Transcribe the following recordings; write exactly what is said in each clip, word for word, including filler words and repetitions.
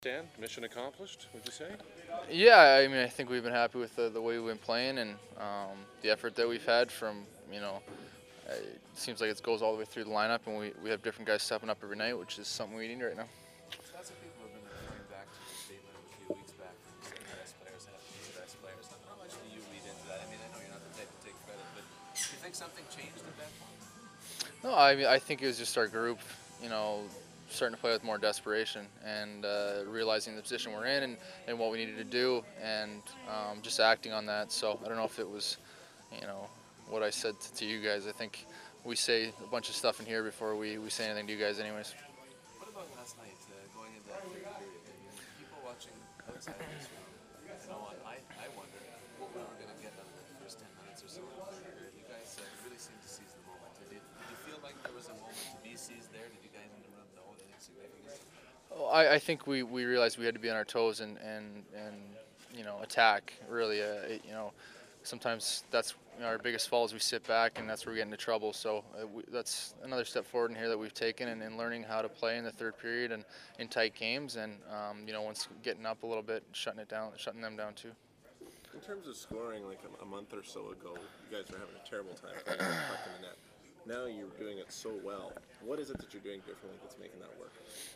Dan, mission accomplished, would you say? Yeah, I mean, I think we've been happy with the, the way we've been playing and um, the effort that we've had from, you know, uh, it seems like it goes all the way through the lineup, and we, we have different guys stepping up every night, which is something we need right now. Lots of people have been referring back to the statement of a few weeks back from saying the best players have to be the best players. How much do you read into that? I mean, I know you're not the type to take credit, but do you think something changed at that point? No, I mean, I think it was just our group, you know, starting to play with more desperation and uh, realizing the position we're in and, and what we needed to do and um, just acting on that. So I don't know if it was, you know, what I said to, to you guys. I think we say a bunch of stuff in here before we, we say anything to you guys anyways. What about last night, uh, going into that third period? I mean, people watching outside of this room, you know, I, I wonder what we were going to get out of the first ten minutes or so of the third period. You guys uh, really seemed to seize the moment. Did you, did you feel like there was a moment to be seized there? Did you guys in the room know anything significant? Well, I, I think we, we realized we had to be on our toes and, and, and you know, attack, really. Uh, it, you know, sometimes that's you know, our biggest fault is we sit back, and that's where we get into trouble. So uh, we, that's another step forward in here that we've taken in, in learning how to play in the third period and in tight games. And, um, you know, once getting up a little bit, shutting it down, shutting them down too. In terms of scoring, like a, a month or so ago, you guys were having a terrible time putting the puck in the net. Now you're doing it so well. What is it that you're doing differently that's making that work?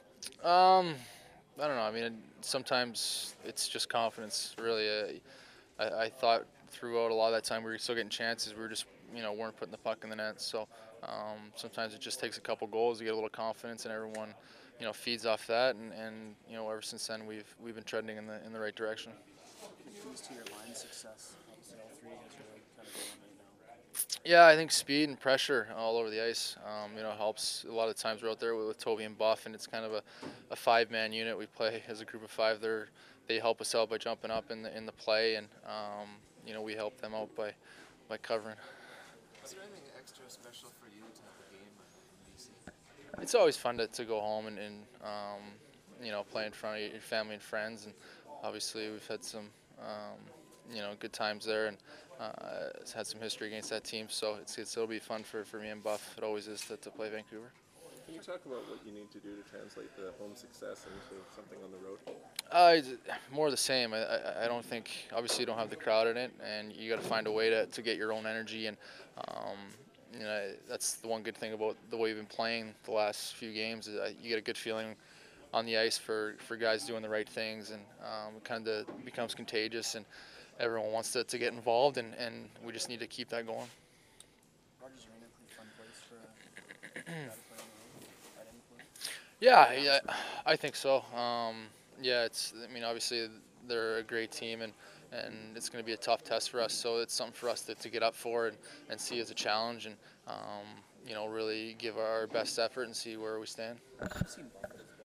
Um, I don't know. I mean, sometimes it's just confidence, really. Uh, I, I thought throughout a lot of that time we were still getting chances. We were just, you know, weren't putting the puck in the net. So um, sometimes it just takes a couple goals to get a little confidence, and everyone, you know, feeds off that. And, and you know, ever since then we've we've been trending in the in the right direction. Contributes to your line success. Obviously, all three guys are really kind of going right now. Yeah, I think speed and pressure all over the ice, um, you know, helps. A lot of times we're out there with, with Toby and Buff, and it's kind of a, a five-man unit. We play as a group of five. They're, they help us out by jumping up in the in the play, and um, you know, we help them out by by covering. Is there anything extra special for you to have a game in B C? It's always fun to, to go home and, and um, you know, play in front of your family and friends, and obviously we've had some um, you know good times there, and uh, it's had some history against that team, so it's, it's it'll be fun for, for me and Buff. It always is to, to play Vancouver. Can you talk about what you need to do to translate the home success into something on the road? Uh, it's more of the same. I, I, I don't think, obviously you don't have the crowd in it, and you got to find a way to, to get your own energy, and um, you know, that's the one good thing about the way we've been playing the last few games is you get a good feeling on the ice for, for guys doing the right things, and um, it kind of becomes contagious, and everyone wants to, to get involved, and, and we just need to keep that going. Rogers Arena, pretty fun place for a guy to play on the road at any point. Yeah, yeah, I think so. Um, yeah, it's. I mean, obviously they're a great team, and, and it's going to be a tough test for us. So it's something for us to, to get up for and, and see as a challenge, and um, you know, really give our best effort and see where we stand. I've seen Bob